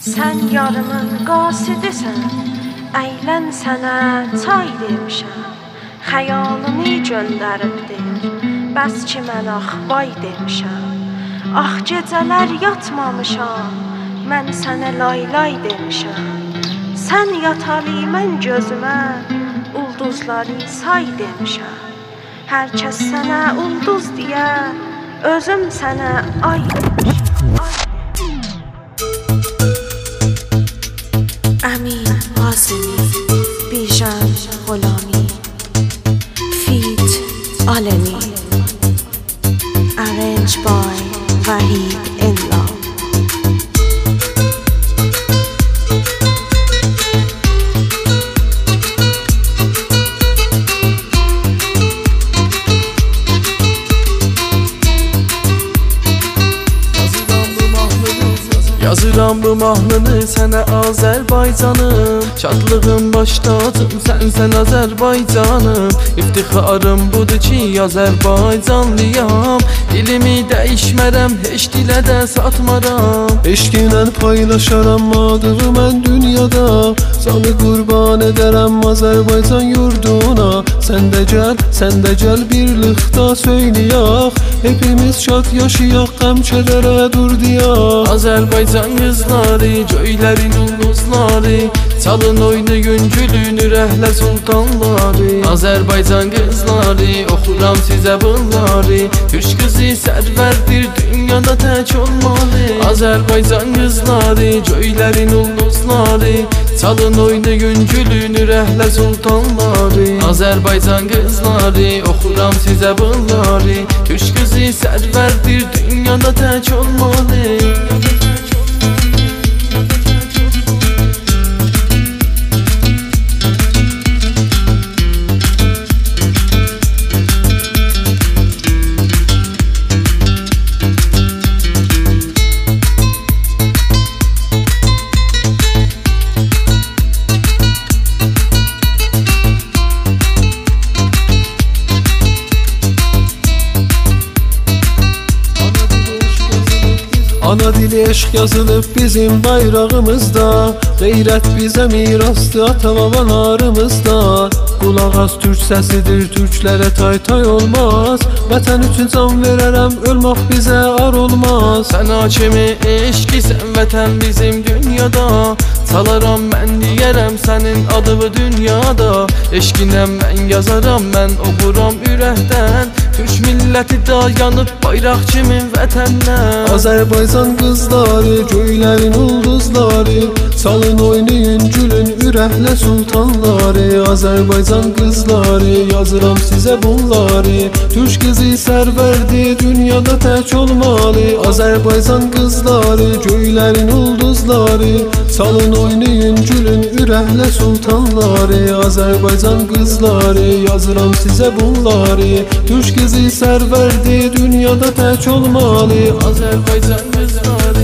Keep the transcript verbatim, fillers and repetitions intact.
Sən yarımın qasidisən, əylən sənə çay demişəm. Xəyalını göndəribdir, bəs ki mən ax vay demişəm. Ax gecələr yatmamışam, mən sənə lay lay demişəm. Sən yatalı mən gözümə, ulduzları say demişəm. Hər kəs sənə ulduz deyə, özüm sənə ay demişəm. امین قاسمی، بیژن غلامی، فیت عالمی، arranged by وحید انلا. Yazıram bu mahnını sənə Azərbaycanım. Şadlığım başdadım, sənsən Azərbaycanım. İftixarım budur ki Azərbaycanlıyam. Dilimi dəyişmərəm, heç dilə də satmaram. Eşqinlə paylaşaram adını mən dünyada. Canı qurban edərəm Azərbaycan yurduna. Sən də gəl, sən də gəl birlikdə söyləyək. Hepimiz şad yaşayaq, qəm kədərə dur deyək. Azərbaycan qızları, göylərin ulduzları, çalın oynayın gülün ürəklə sultanları. Azərbaycan qızları, oxuram sizə bunları. Türk qızı sərvərdir, dünyada tək olmalı. Azərbaycan qızları, göylərin ulduzları, çalın oynayın gülün ürəklə sultanları. Azərbaycan qızları, oxuram sizə bunları. Türk qızı sərvərdir, dünyada tək olmalı. Ana dili eşq yazılıb bizim bayrağımızda. Qeyrət bizə mirasdır ata babalarımızda. Qulaq az türk səsidir, türklərə tay tay olmaz. Vətən üçün can verərəm, ölmək bizə ar olmaz. Sən hakimi eşqisən, vətən bizim dünyada. Salaram mən deyərəm sənin adını dünyada. Eşqinəm mən yazaram, mən oxuram ürəkdən. Türk milləti dayanıb bayraq kimi vətəndən. Azərbaycan qızları, göylərin ulduzları, çalın oynayın gülün ürəklə sultanları. Azərbaycan qızları, yazıram sizə bunları. Türk qızı sərvərdi, dünyada tək olmalı. Azərbaycan qızları, göylərin ulduzları, çalın oynayın gülün ürəklə sultanları. Azərbaycan qızları, yazıram sizə bunları. Türk qızı sərvərdi, dünyada tək olmalı. Azərbaycan qızları